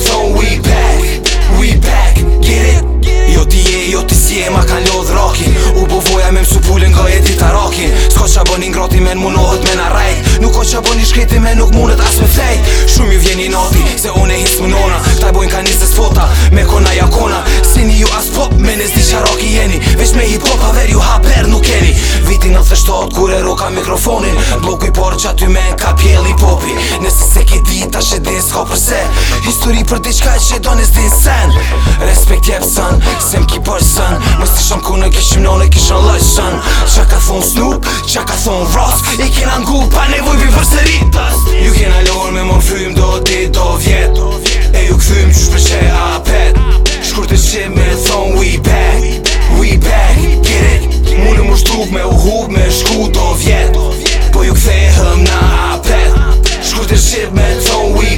thon we back, get it? Jo ti je, jo ti si e ma kan lodh rakin. U bovoja me msu pullin nga jeti ta rakin. S'ka qa bën ingrati men munohet me na rajt. Nuk ka qa bën i shkreti men nuk mundet as me flejt. Shumë ju vjeni nati, se une his më nona. Kta bojn ka 20 fota, me kona jakona. Sini ju as pop, me nes di qa raki jeni. Vesh me hip hop haver ju haper nuk jeni. Viti 97 kur e roka mikrofonin. Bloku i parë qa ty men ka pjell i popi. Nëse se ki di ta she din s'ka përse. Histori për diçka që do nes din sen. Respekt jep son, se m'ki për son. Mës t'i shon kune kishim none kishon lëq son. Qa ka thon Snoop, qa ka thon Ross. I kena ngu pa nevoj pi për sëritas. Ju kena lor me mon frym do dit do vjet. E ju këthym qysh përshe apet. Shkur të shqip me thon we back, get it? Mune më shtup me u hub me shku do vjet. Po ju kthehem na apet. Shkur të shqip me thon we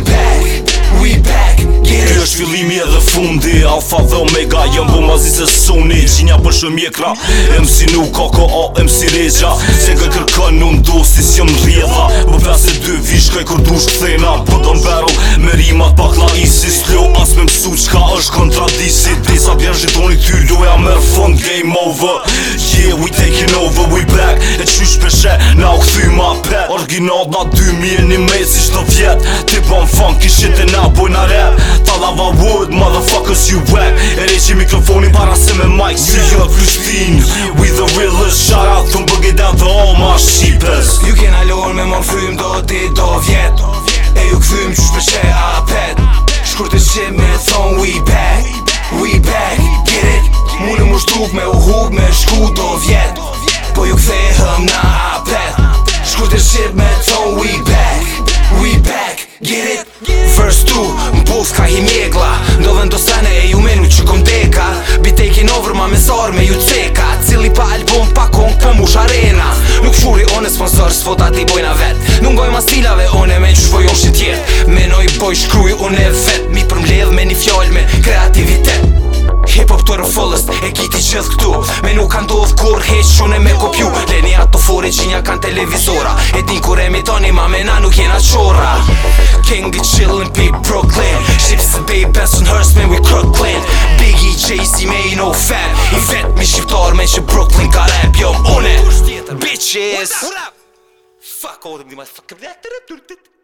back, get it? Ky është fillimi edhe fundi, alfa dhe omega. Jëm bu mazi se suni, qinja për shumë mjekra. MC nuk KKA, MC Regja. Se nga kërkën unë do si s'jëm rjedha. Më 52 vishkaj kur dush këthena. Po do n'berl me rimat pak la isi. S'lo as me msu qka është kontradisi. Disa bjerë zhitoni ty loja merë fund, game over. Yeah, we taking over, we back. E qysh peshe, na u këthy ma pet. Originat na 2001 si shto vjet. Ti bën funky shit e na bojna rap. Talava wood, motherfuckers you whack. E reqi mikrofonin para se me mic. Si jo Prishtin, we the realest. Shout out to Boogie Down to all my sheepers. Ju kena lor me mon frym do dit do vjet. E ju këthym qysh përshe apet. Shkur të shqip me thon we back, get it? Mune më shtup me u hub me shku do vjet. Po ju kthehem na apet. Shkur të shqip me thon we back, get it? Verse 2, m'puth ka hi mjekla. Do vendosene e ju menu që kom deka. Be taking over ma me zar me ju ceka. Cili pa album pa kong po mush arena. Nuk shuri one sponsor s'fota ti bojna vet. Nuk ngoj ma stilave one me qysh vojon shit jet. Menoj boj shkruj une vet. Mi përmledh me një fjall me kreativitet. Hip hop to the fullest, e kiti qëth këtu. Me nuk kan dodh kur heq shune me kopju. Leni ato fore qinja kan televizora. E din kur emitoni ma me na nuk jena qora. King get chillin' pe Brooklyn. Ships and Bay Bensonhurst man we Crooklyn. Biggie, Jay-Z me i no fat. I vet me shqiptar me që Brooklyn ka rap jom une. Bitches. Fuck all them motherfuckers.